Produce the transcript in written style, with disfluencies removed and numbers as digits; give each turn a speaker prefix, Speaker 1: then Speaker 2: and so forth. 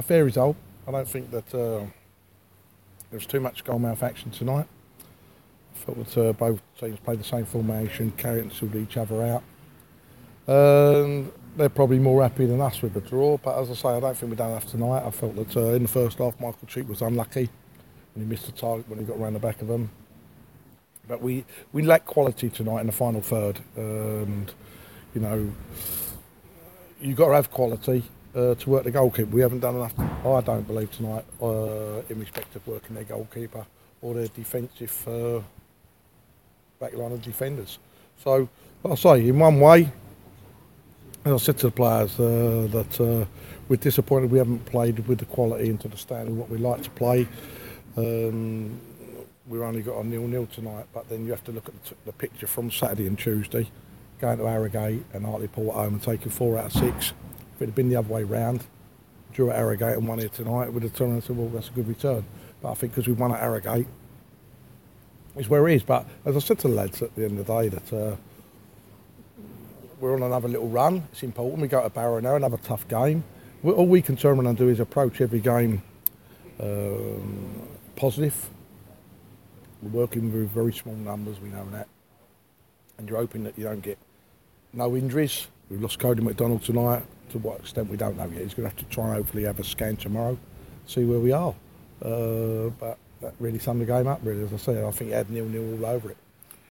Speaker 1: a fair result. I don't think that there was too much goalmouth action tonight. I felt that both teams played the same formation, cancelled each other out. And they're probably more happy than us with the draw. But as I say, I don't think we've done enough tonight. I felt that in the first half, Michael Cheek was unlucky when he missed the target when he got around the back of them. But we lacked quality tonight in the final third. And, you know, you've got to have quality to work the goalkeeper. We haven't done enough, I don't believe, tonight in respect of working their goalkeeper or their defensive backline of defenders. So, like I say, in one way, as I said to the players, that we're disappointed we haven't played with the quality and to the standard of what we like to play. We've only got a 0-0 tonight, but then you have to look at the picture from Saturday and Tuesday, going to Harrogate and Hartlepool at home and taking 4 out of 6. If it had been the other way round, drew at Harrogate and won here tonight, it would have turned and said, well, that's a good return. But I think because we won at Harrogate, it's where it is. But as I said to the lads at the end of the day, that we're on another little run. It's important. We go to Barrow now, another tough game. All we can turn around and do is approach every game positive. We're working with very small numbers, we know that. And you're hoping that you don't get no injuries. We've lost Cody McDonald tonight. To what extent, we don't know yet. He's going to have to try and hopefully have a scan tomorrow, see where we are. But that really summed the game up, really. As I say, I think he had 0-0 all over it.